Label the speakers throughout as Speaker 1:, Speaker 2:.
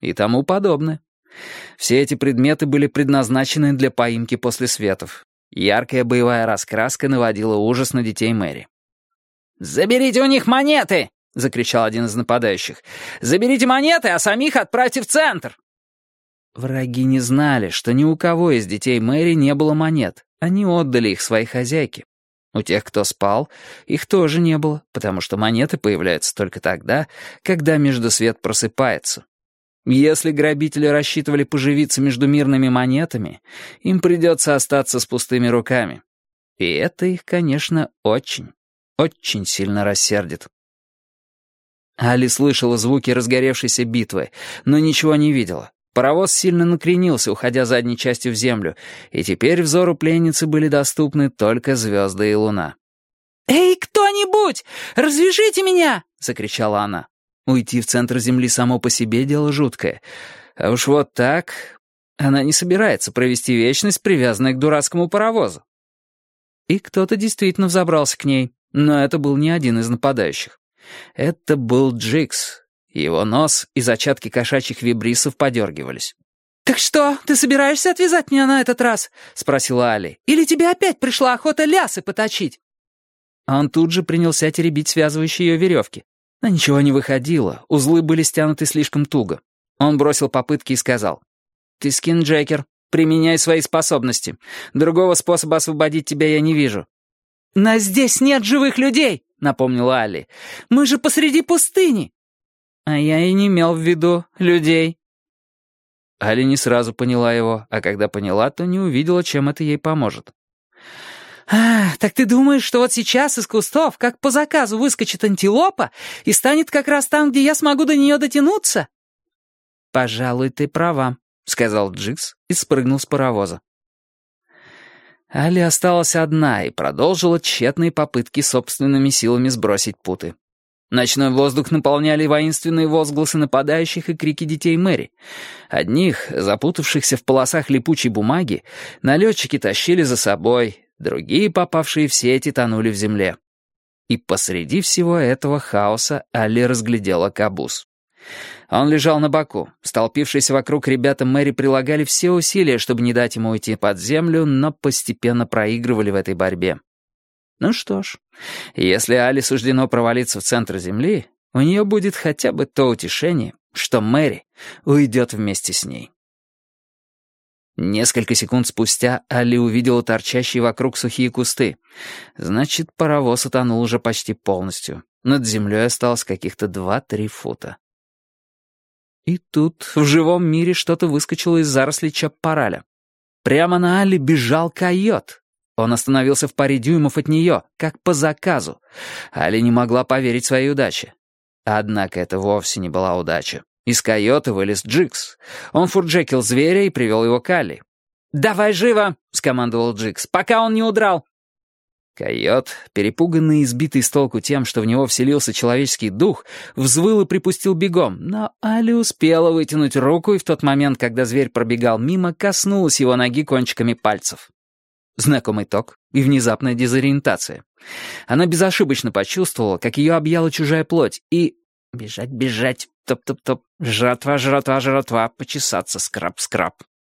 Speaker 1: и тому подобное. Все эти предметы были предназначены для поимки после светов. Яркая боевая раскраска наводила ужас на детей Мэри. «Заберите у них монеты!» — закричал один из нападающих. «Заберите монеты, а самих отправьте в центр!» Враги не знали, что ни у кого из детей Мэри не было монет. Они отдали их своей хозяйке. У тех, кто спал, их тоже не было, потому что монеты появляются только тогда, когда Междусвет просыпается. Если грабители рассчитывали поживиться между мирными монетами, им придется остаться с пустыми руками. И это их, конечно, очень, очень сильно рассердит. Али слышала звуки разгоревшейся битвы, но ничего не видела. Паровоз сильно накренился, уходя задней частью в землю, и теперь взору пленницы были доступны только звезды и луна. «Эй, кто-нибудь! Развяжите меня!» — закричала она. Уйти в центр земли само по себе дело жуткое. А уж вот так... Она не собирается провести вечность, привязанной к дурацкому паровозу. И кто-то действительно взобрался к ней, но это был не один из нападающих. Это был Джикс. Его нос и зачатки кошачьих вибрисов подергивались. «Так что, ты собираешься отвязать меня на этот раз?» — спросила Али. «Или тебе опять пришла охота лясы поточить?» Он тут же принялся теребить связывающие ее веревки. Но ничего не выходило, узлы были стянуты слишком туго. Он бросил попытки и сказал: «Ты скинджекер, применяй свои способности. Другого способа освободить тебя я не вижу». «Но здесь нет живых людей», — напомнила Али. «Мы же посреди пустыни». «А я и не имел в виду людей». Али не сразу поняла его, а когда поняла, то не увидела, чем это ей поможет. «Так ты думаешь, что вот сейчас из кустов, как по заказу, выскочит антилопа и станет как раз там, где я смогу до нее дотянуться?» «Пожалуй, ты права», — сказал Джикс и спрыгнул с паровоза. Али осталась одна и продолжила тщетные попытки собственными силами сбросить путы. Ночной воздух наполняли воинственные возгласы нападающих и крики детей Мэри. Одних, запутавшихся в полосах липучей бумаги, налетчики тащили за собой, другие, попавшие в сети, тонули в земле. И посреди всего этого хаоса Али разглядела Кабус. Он лежал на боку. Столпившиеся вокруг ребята Мэри прилагали все усилия, чтобы не дать ему уйти под землю, но постепенно проигрывали в этой борьбе. Ну что ж, если Али суждено провалиться в центр земли, у нее будет хотя бы то утешение, что Мэри уйдет вместе с ней. Несколько секунд спустя Али увидела торчащие вокруг сухие кусты. Значит, паровоз утонул уже почти полностью. Над землей осталось каких-то 2-3 фута. И тут в живом мире что-то выскочило из зарослей чаппараля. Прямо на Али бежал койот. Он остановился в паре дюймов от нее, как по заказу. Али не могла поверить своей удаче. Однако это вовсе не была удача. Из койота вылез Джикс. Он фурджекил зверя и привел его к Али. «Давай живо!» — скомандовал Джикс, «пока он не удрал!» Койот, перепуганный и сбитый с толку тем, что в него вселился человеческий дух, взвыл и припустил бегом, но Али успела вытянуть руку, и в тот момент, когда зверь пробегал мимо, коснулась его ноги кончиками пальцев. Знакомый ток и внезапная дезориентация. Она безошибочно почувствовала, как ее объяла чужая плоть, и... Бежать, бежать, топ-топ-топ, жратва, жратва, жратва, почесаться, скраб-скраб.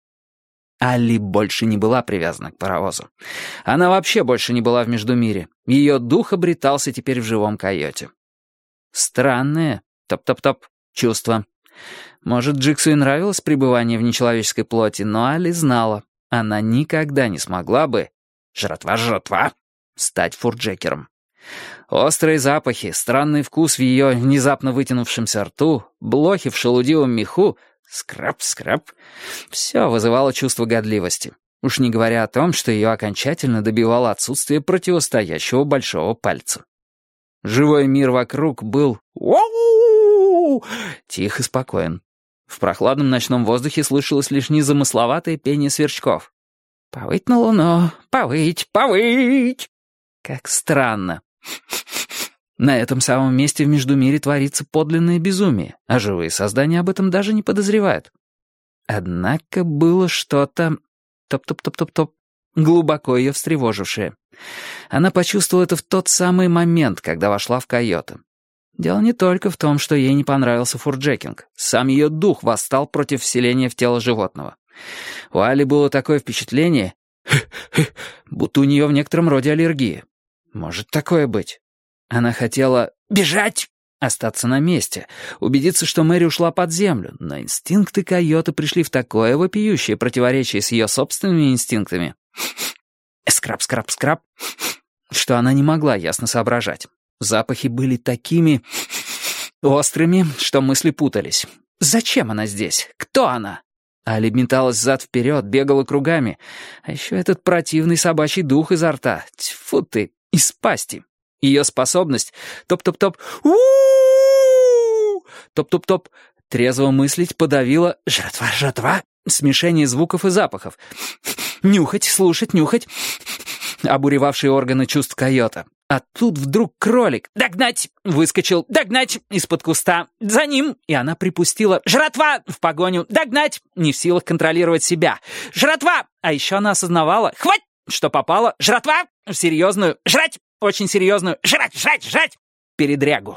Speaker 1: Али больше не была привязана к паровозу. Она вообще больше не была в Междумире. Ее дух обретался теперь в живом койоте. Странное, топ-топ-топ, чувство. Может, Джиксу и нравилось пребывание в нечеловеческой плоти, но Али знала, она никогда не смогла бы, жратва, стать фурджекером. Острые запахи, странный вкус в ее внезапно вытянувшемся рту, блохи в шелудивом меху, скраб-скраб, все вызывало чувство годливости. Уж не говоря о том, что ее окончательно добивало отсутствие противостоящего большого пальца. Живой мир вокруг был тих и спокоен. В прохладном ночном воздухе слышалось лишь незамысловатое пение сверчков. «Повыть на луну, повыть, повыть!» Как странно. На этом самом месте в Междумире творится подлинное безумие, а живые создания об этом даже не подозревают. Однако было что-то... топ-топ-топ-топ-топ, глубоко ее встревожившее. Она почувствовала это в тот самый момент, когда вошла в койота. Дело не только в том, что ей не понравился фурджекинг. Сам ее дух восстал против вселения в тело животного. У Али было такое впечатление, будто у нее в некотором роде аллергия. Может такое быть? Она хотела бежать, остаться на месте, убедиться, что Мэри ушла под землю, но инстинкты койота пришли в такое вопиющее противоречие с ее собственными инстинктами. Скраб-скраб-скраб, что она не могла ясно соображать. Запахи были такими острыми, что мысли путались. Зачем она здесь? Кто она? Али металась взад-вперед, бегала кругами. А еще этот противный собачий дух изо рта. Тьфу ты, из пасти. Ее способность топ-топ-топ, у-у-у, топ-топ-топ, трезво мыслить подавила жратва-жратва, смешение звуков и запахов. Нюхать, слушать, нюхать. Обуревавшие органы чувств койота. А тут вдруг кролик. «Догнать!» Выскочил. «Догнать!» Из-под куста. За ним. И она припустила. «Жратва!» В погоню. «Догнать!» Не в силах контролировать себя. «Жратва!» А еще она осознавала. «Хвать!» Что попало. «Жратва!» В серьезную. «Жрать!» Очень серьезную. «Жрать! Жрать! Жрать!» Передрягу.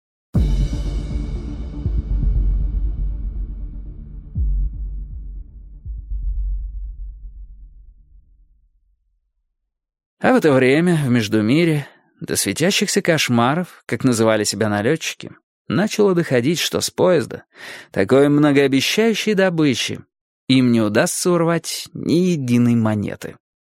Speaker 1: А в это время в Междумире до светящихся кошмаров, как называли себя налетчики, начало доходить, что с поезда, такой многообещающей добычи, им не удастся урвать ни единой монеты.